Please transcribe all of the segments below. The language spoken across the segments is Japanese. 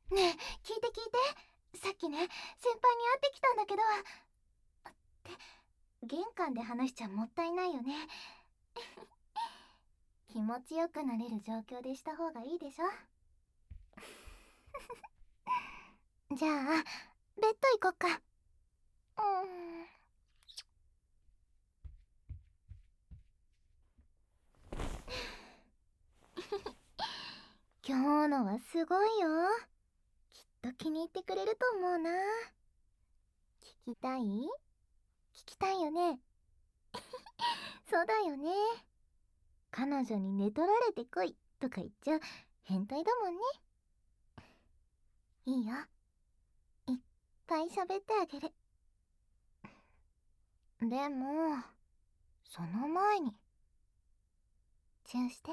ねえ、聞いてさっきね、先輩に会ってきたんだけど。って玄関で話しちゃもったいないよね。気持ちよくなれる状況でした方がいいでしょ。じゃあベッド行こっか。今日のはすごいよ。きっと気に入ってくれると思うな。聞きたい？聞きたいよね。そうだよね。彼女に寝取られてこいとか言っちゃ変態だもんね。いいよ、いっぱい喋ってあげる。でもその前にチューして。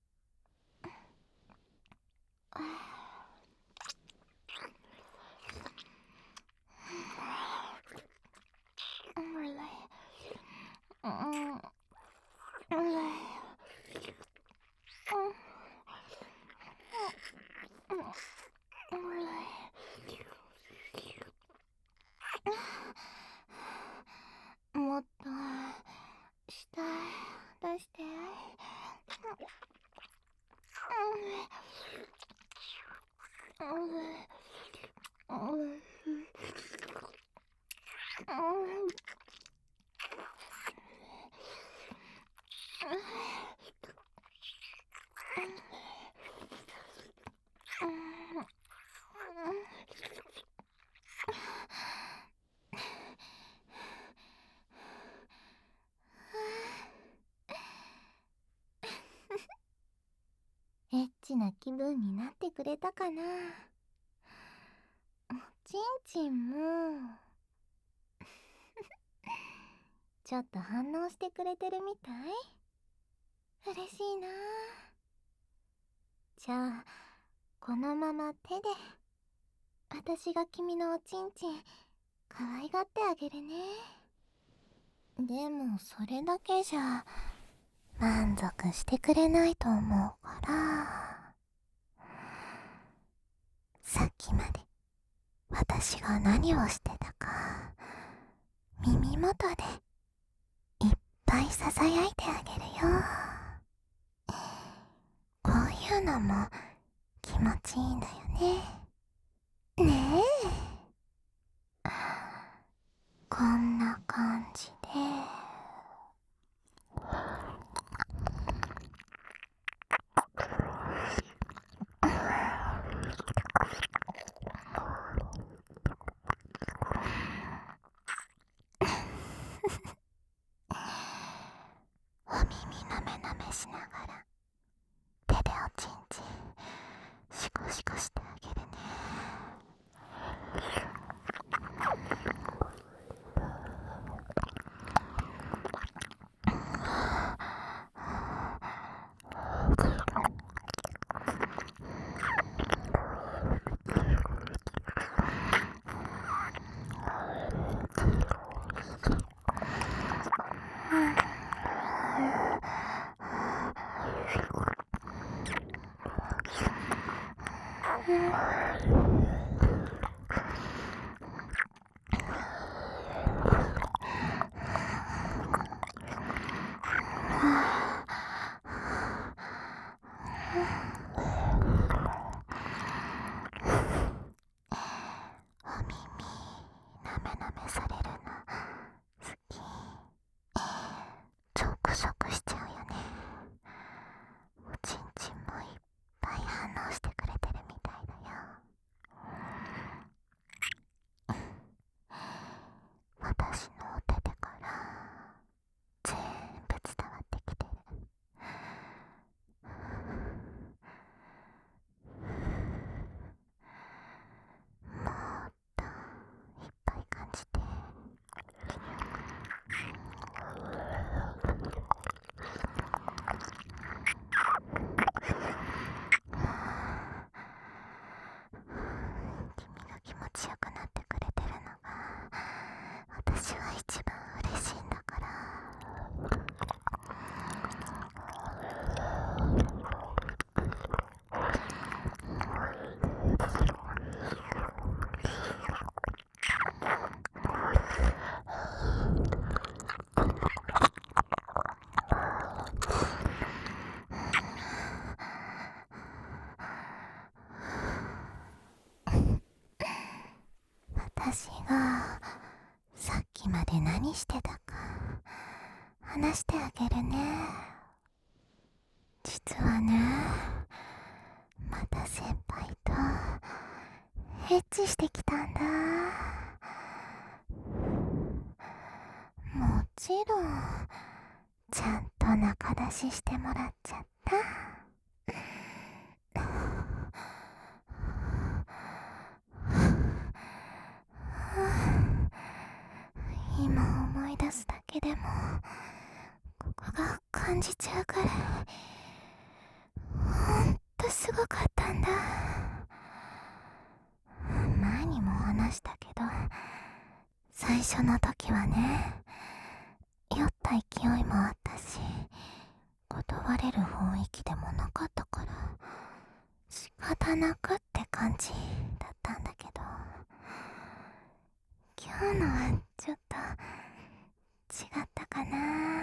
もっと下出して。エッチな気分になってくれたかな。ちんちんもちょっと反応してくれてるみたい。嬉しいな。じゃあこのまま手で私が君のおちんちん可愛がってあげるね。でもそれだけじゃ満足してくれないと思うから、さっきまで私が何をしてたか耳元でいっぱいささやいてあげるよ。こういうのも気持ちいいんだよね。ねえ、こんな感じで。お耳なめなめしながら手でおちんちんシコシコしてあげるね。お耳なめなめされるの好き。ゾクゾクしちゃうよね。おちんちんもいっぱい反応してくれてるみたいだよ。私のお手手から全部伝わってきてる。 私がさっきまで何してたか話してあげるね。実はね、また先輩とエッチしてきたんだ。もちろんちゃんと仲出ししてもらっちゃった。今思い出すだけでもここが感じちゃうくらいほんとすごかったんだ。前にも話したけど、最初の時はね、酔った勢いもあったし、断れる雰囲気でもなかったから仕方なくって感じだったんだけど、今日のはちょっと違ったかな。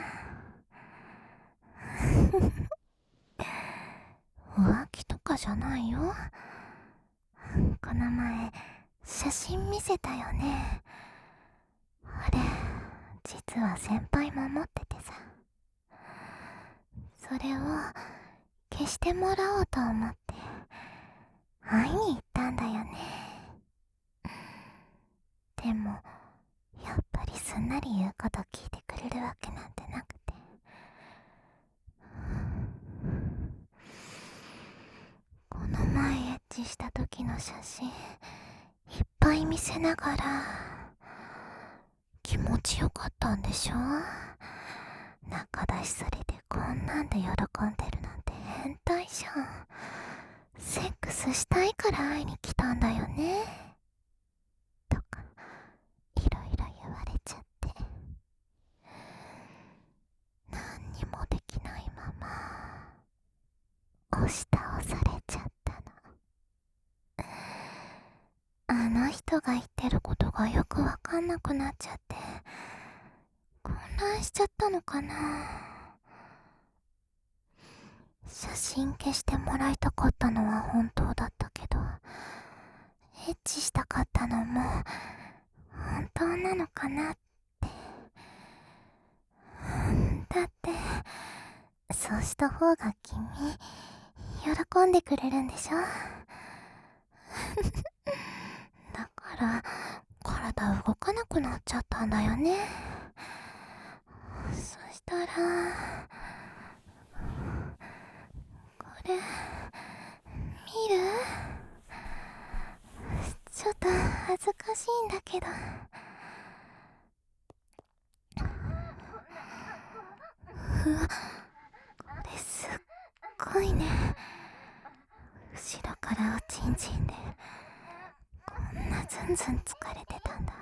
浮気とかじゃないよ。この前写真見せたよね。あれ実は先輩も持っててさ、それを消してもらおうと思って会いに行ったんだよね。でもやっぱりすんなり言うこと聞いてくれるわけなんてなくて、この前エッチした時の写真いっぱい見せながら、気持ちよかったんでしょ。仲出しされてこんなんで喜んでるなんて変態じゃん。セックスしたいから会いに来たんだよねとかいろいろ言われちゃって、何にもできないまま押し倒されちゃったの。あの人が言ってることがよくわかんなくなっちゃって混乱しちゃったのかな。写真消してもらいたかったのは本当だったけど、エッチしたかったのも本当なのかなって。だってそうした方が君喜んでくれるんでしょ。だから体動かなくなっちゃったんだよね。そしたらこれ見る？ちょっと恥ずかしいんだけど。うわ、これすっごいね。後ろからおちんちんでこんなズンズン疲れてたんだ。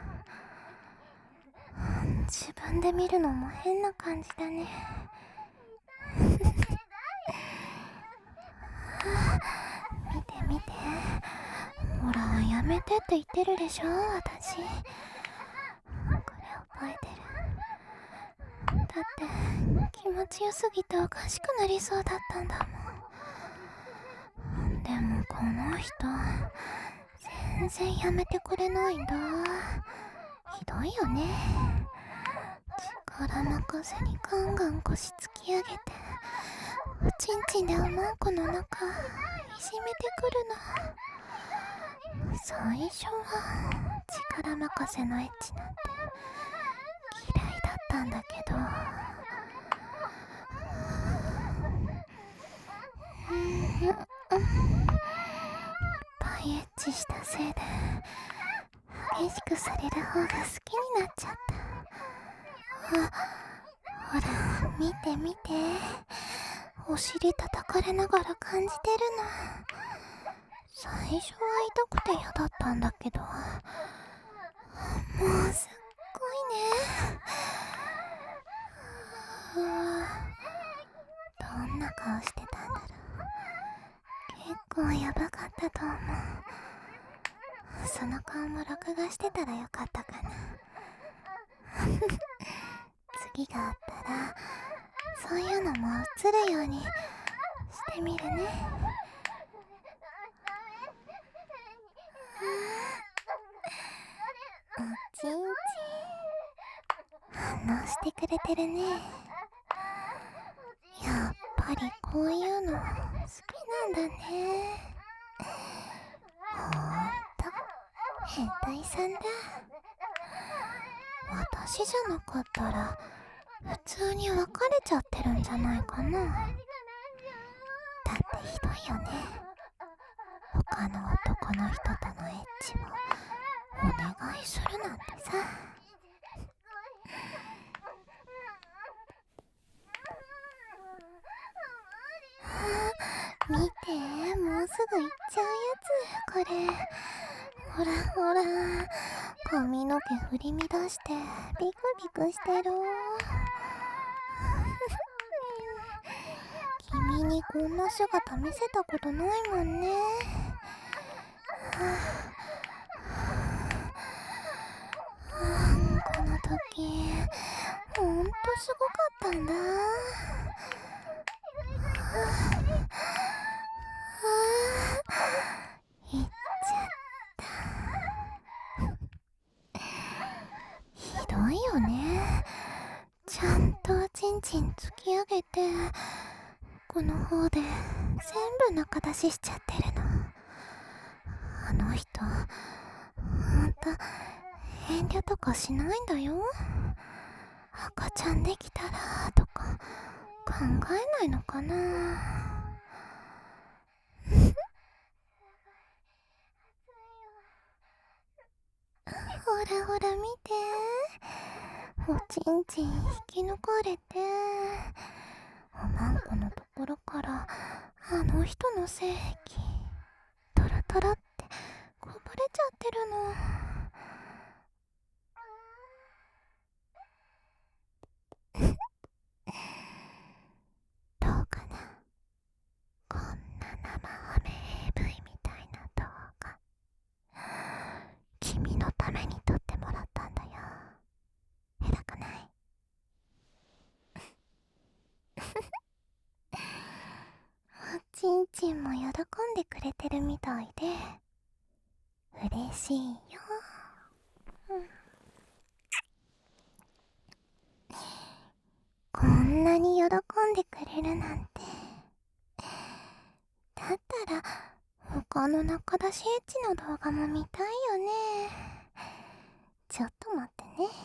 自分で見るのも変な感じだね。見て見て、ほらやめてって言ってるでしょ私。これ覚えてる。だって気持ちよすぎておかしくなりそうだったんだもん。でもこの人全然やめてくれないんだ。ひどいよね。力任せにガンガン腰突き上げておちんちんでおまんこの中いじめてくるの。最初は力任せのエッチなんて嫌いだったんだけど、いっぱいエッチしたせいで激しくされる方が好きになっちゃった。ほら見て見て、お尻叩かれながら感じてるの。最初は痛くて嫌だったんだけど、もうすっごいね。どんな顔してたんだろう。結構やばかったと思う。その顔も録画してたらよかったかな。次があったらそういうのも映るようにしてみるね。 ちんちん反応してくれてるね。やっぱりこういうの好きなんだね。ほんと変態さんだ。私じゃなかったら普通に別れちゃってるんじゃないかな。だってひどいよね。他の男の人とのエッチをお願いするなんてさ。見て、もうすぐ行っちゃうやつ。これほらほら、髪の毛振り乱してビクビクしてる。君にこんな姿見せたことないもんね。この時ほんとすごかったんだ。いっちゃった。ひどいよね。ちゃんとチンチン突き上げてこの方で全部中出ししちゃってるの。あの人ほんと遠慮とかしないんだよ。赤ちゃんできたらとか考えないのかな。ほらほら見て、おちんちん引き抜かれておまんこのところからあの人の精液トラトラってこぼれちゃってるの。どうかな、こんな生ハメ AV みたいな動画君のために撮ってもらったんだよ。偉くない？おちんちんも喜んでくれてるみたいで嬉しいよ。こんなに喜んでくれるなんて。だったら他の中出しエッチの動画も見たいよね。ちょっと待ってね。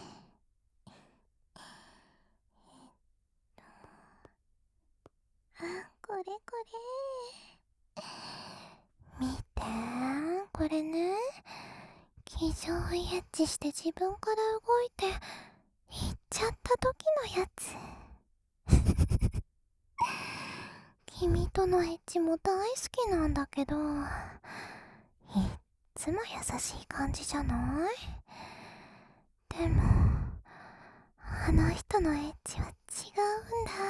これこれ見て、これね、気上位エッチして自分から動いて行っちゃった時のやつ。君とのエッチも大好きなんだけど、いっつも優しい感じじゃない？でもあの人のエッチは違うんだ。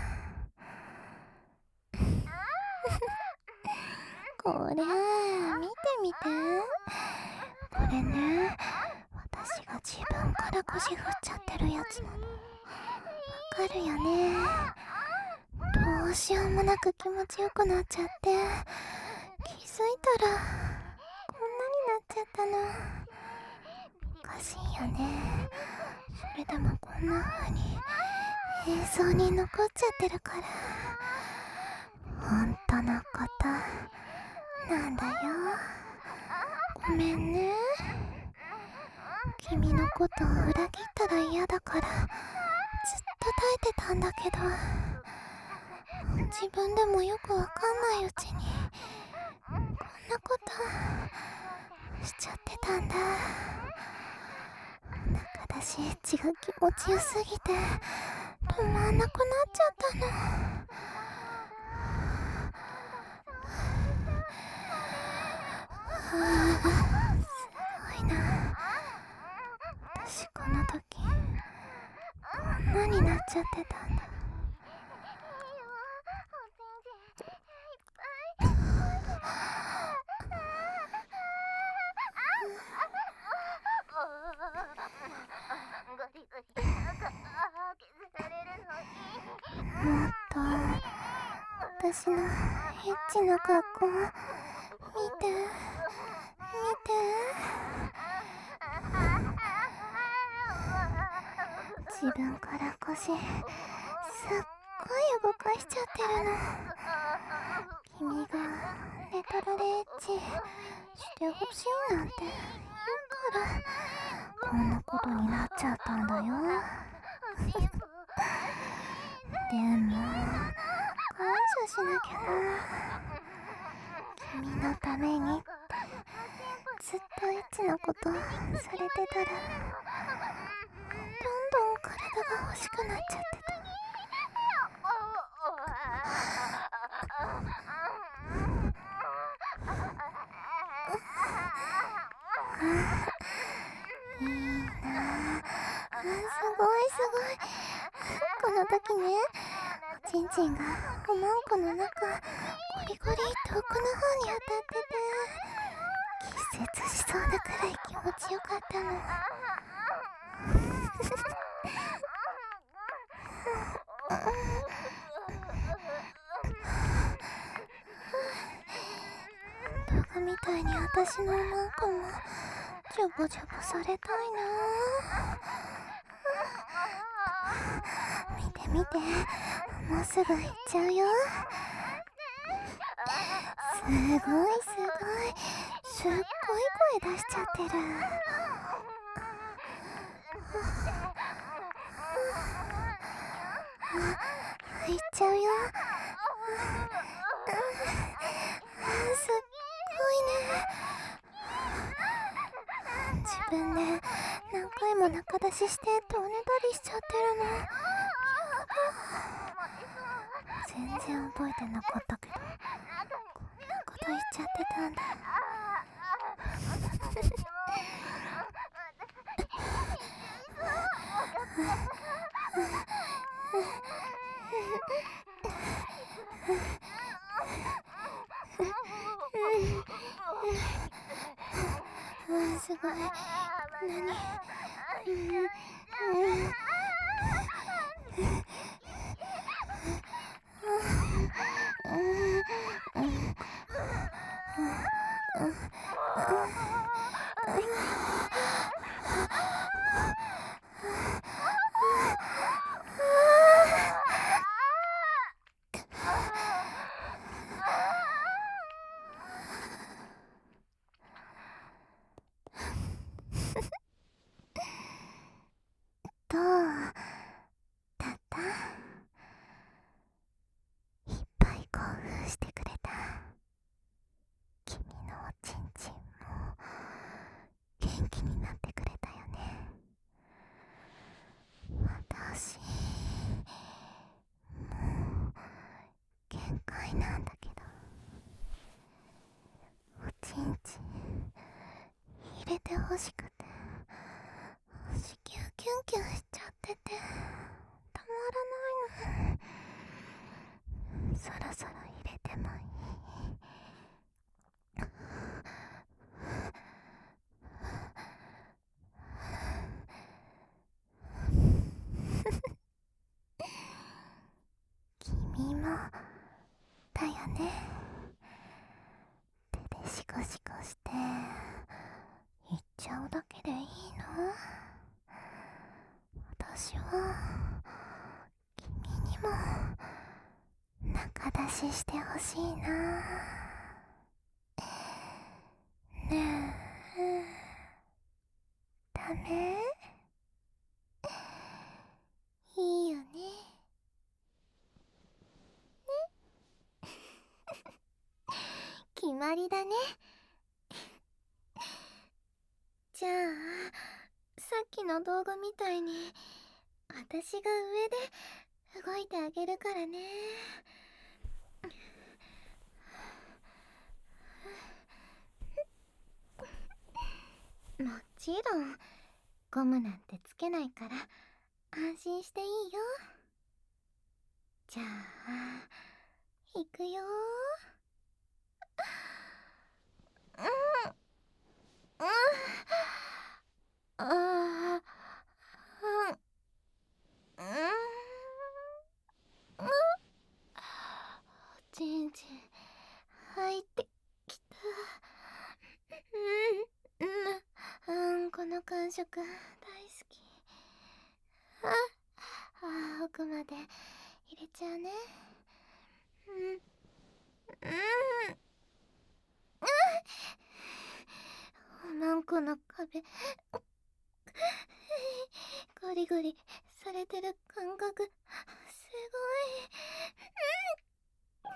これ見て見て、これね、私が自分から腰振っちゃってるやつなの。わかるよね。どうしようもなく気持ちよくなっちゃって、気づいたらこんなになっちゃったの。おかしいよね。それでもこんな風に映像に残っちゃってるから、本当のことなんだよ。ごめんね。君のことを裏切ったら嫌だからずっと耐えてたんだけど、自分でもよくわかんないうちにこんなことしちゃってたんだ。中出しエッチが気持ちよすぎて止まんなくなっちゃったの。すごいな。私この時こんなになっちゃってたんだ。もっと私のエッチな格好見て見て。 自分から腰すっごい動かしちゃってるの。君がレトロレッチしてほしいなんて言うからこんなことになっちゃったんだよ。でも感謝しなきゃな。君のためにってずっとエッチなことされてたらどんどん体が欲しくなっちゃってた。いいなあ、すごいすごい。この時ね、おちんちんがおまんこの中ゴリゴリと奥の方に当たってて気絶しそうなくらい気持ちよかったの。動画みたいに私のおまんこもジョボジョボされたいな。見て見て、もうすぐ行っちゃうよ。すごいすごい、すっごい声出しちゃってる。行っちゃうよ。すっごいね。自分で何回も中出ししてどねたりしちゃってるの。やば。全然覚えてなかったけどこんなこと言っちゃってたんだ。すごい。何？どうだった？いっぱい興奮してくれた？君のおちんちんも元気になってくれたよね。私もう限界なんだけど、おちんちん入れてほしくて子宮キュンキュンしちゃっててたまらないの。そろそろ入れてもいい？君もだよね。手でシコシコしていっちゃうだけでいいの？私は君にも中出ししてほしいな。ねえ、ダメ？いいよね。決まりだね。じゃあさっきの動画みたいに私が上で動いてあげるからね。もちろんゴムなんてつけないから安心していいよ。じゃあいくよ。ああ、おちんちん入ってきた。この感触大好き。 奥まで入れちゃうね。おまんこの壁ゴリゴリされてる感覚すごい。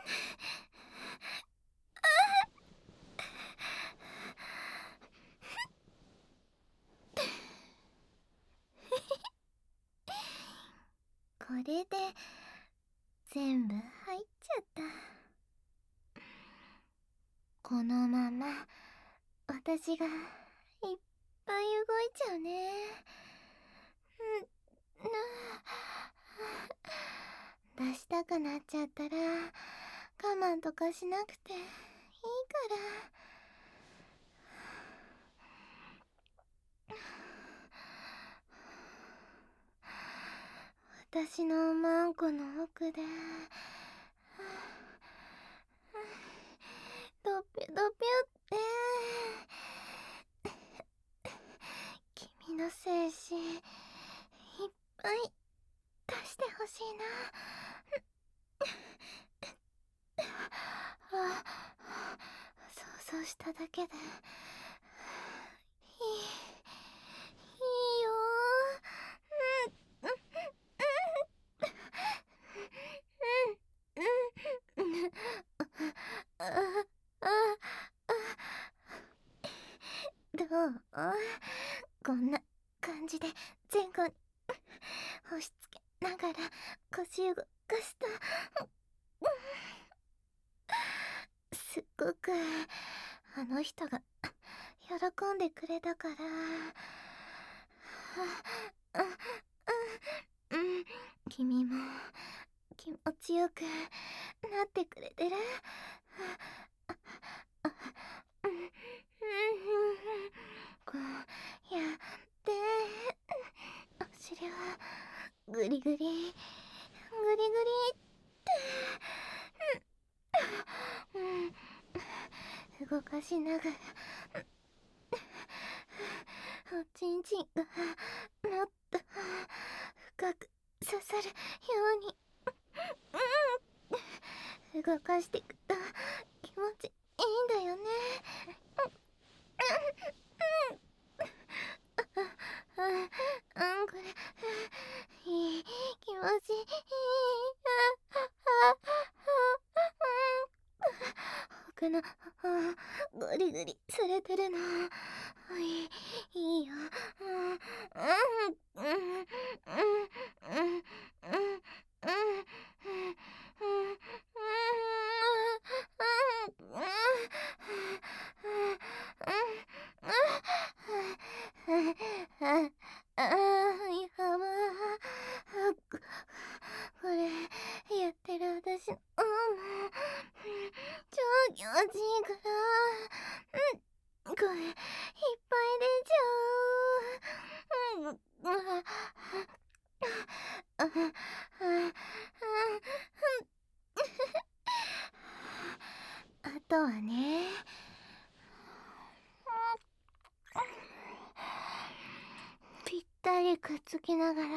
これで全部入っちゃった。このまま私がいっぱい動いちゃうね。出したくなっちゃったら我慢とかしなくていいから。私のマンコの奥でドピュドピュって君の精子いっぱい出してほしいな。想像しただけでいいよ。どう？こんな感じで前後に押し付けながら腰動かすとすっごくあの人が喜んでくれたから、君も気持ちよくなってくれてる？こうやってお尻をグリグリグリグリって動かしながらおちんちんがもっと深く刺さるように動かしていくと気持ちいいんだよね。これいい気持ちいい。奥のゴリゴリされてるのいいよ。やばこれやってる私の超気持ちいいからこれいっぱい出ちゃう。あとはね、ぴったりくっつきながら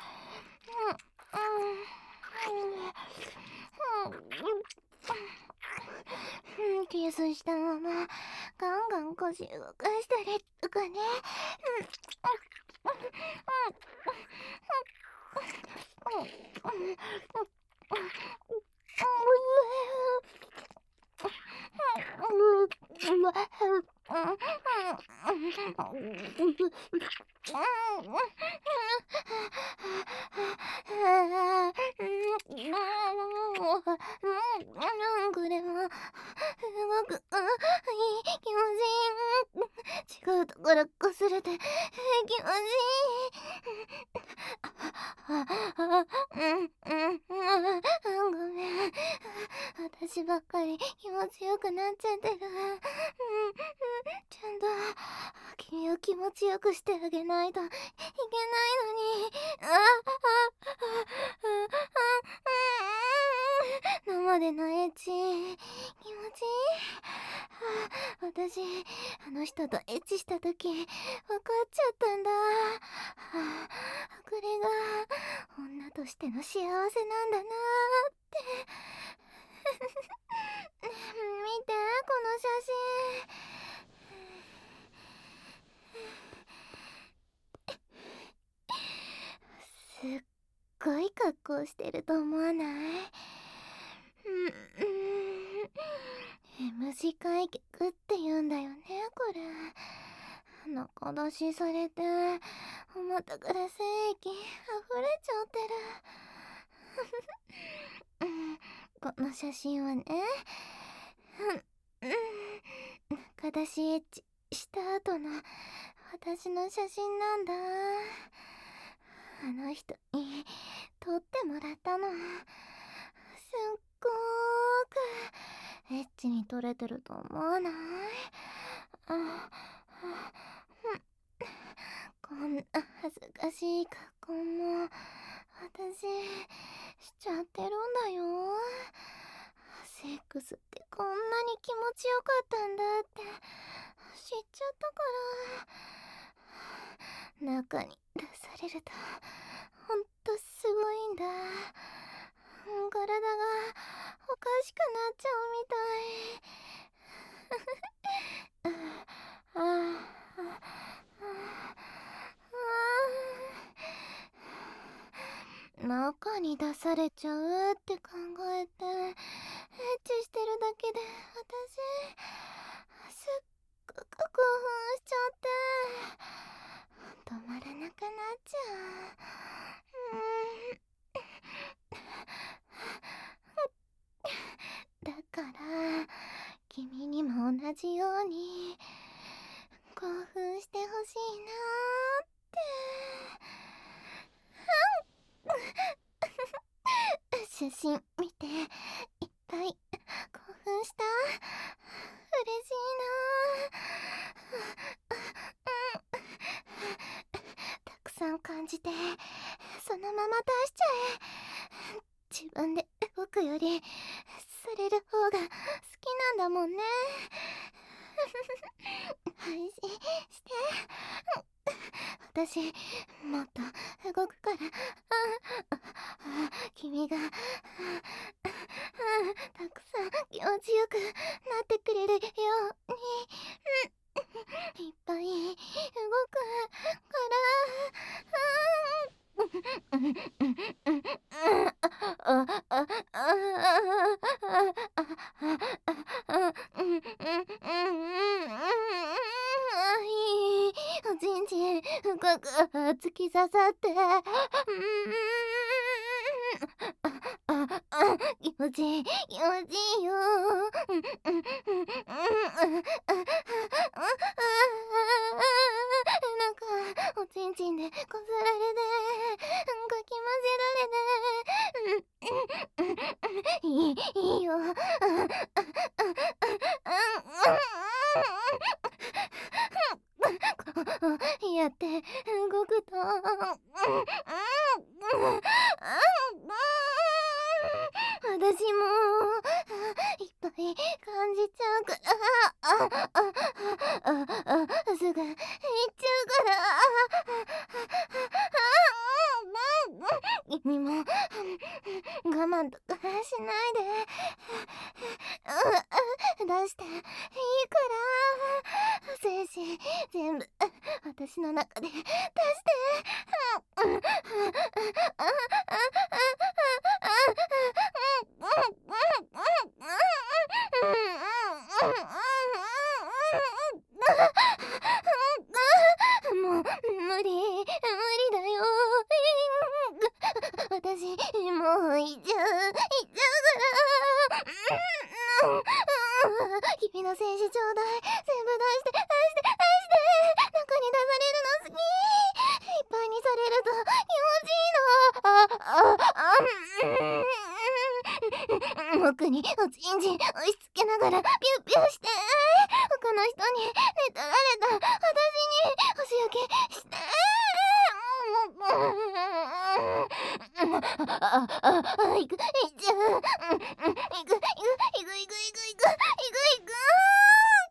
キスしたままガンガン腰動かしたりとかね。これもすごくいい気持ちいい。違うところこすれて気持ちいい。ごめん、私ばっかり気持ちよくなっちゃってる。ちゃんと君を気持ちよくしてあげないといけないのに。生でのエッチ気持ちいい。 私、あの人とエッチした時、分かっちゃったんだ。これが、女としての幸せなんだなって。見て、この写真。すっごい格好してると思わない？M 字開脚って言うんだよね、これ。中出しされて、お股から精液溢れちゃってる。この写真はね、中出しエッチした後の私の写真なんだ。あの人に撮ってもらったの。すっごーくエッチに撮れてると思わない？こんな恥ずかしい格好も私しちゃってるんだよ。セックスってこんなに気持ちよかったんだって知っちゃったから。中に出されるとほんとすごいんだ。体がおかしくなっちゃうみたい。中に出されちゃうって考えてエッチしてるだけで私すっごく興奮しちゃって止まらなくなっちゃう。だから君にも同じように興奮してほしいなーって。写真見ていっぱい興奮した？嬉しいな。たくさん感じてそのまま出しちゃえ。自分で動くよりされる方が好きなんだもんね。配信して。私もっと動くから。君がたくさん気持ちよくなってくれるようにいっぱい動くおちんちん深く突き刺さって気持ちいい気持ちいいよ。なんかおちんちんでこすられてかき混ぜられていいよ。やって動くと私もいっぱい感じちゃうからすぐ行っちゃうから君も我慢とかしないで出していいから精子全部私の中で出してもう無理だよ。私もう行っちゃうから君の精子ちょうだい。全部出して中に出されるの好き。いっぱいにされると気持ちいいの。僕におちんちん押し付けながらピュッピュして他の人に寝取られた私に星焼けして行く行っちゃう行く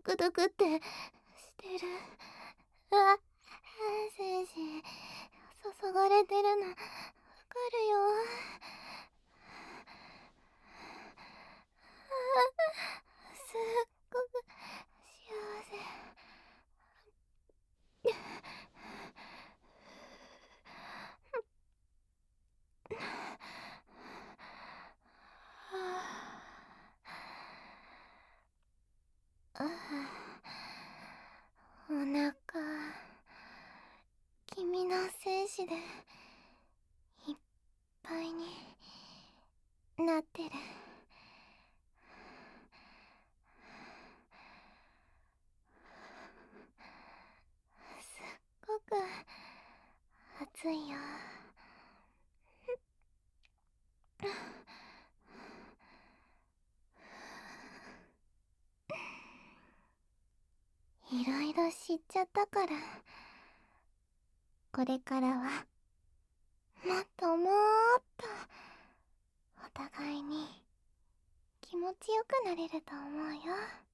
クドクってしてる。あ、精子注がれてるのわかるよ。すっごく幸せ。お腹君の精子でいっぱいになってる。すっごく熱いよ。いろいろ知っちゃったから、これからはもっともっとお互いに気持ちよくなれると思うよ。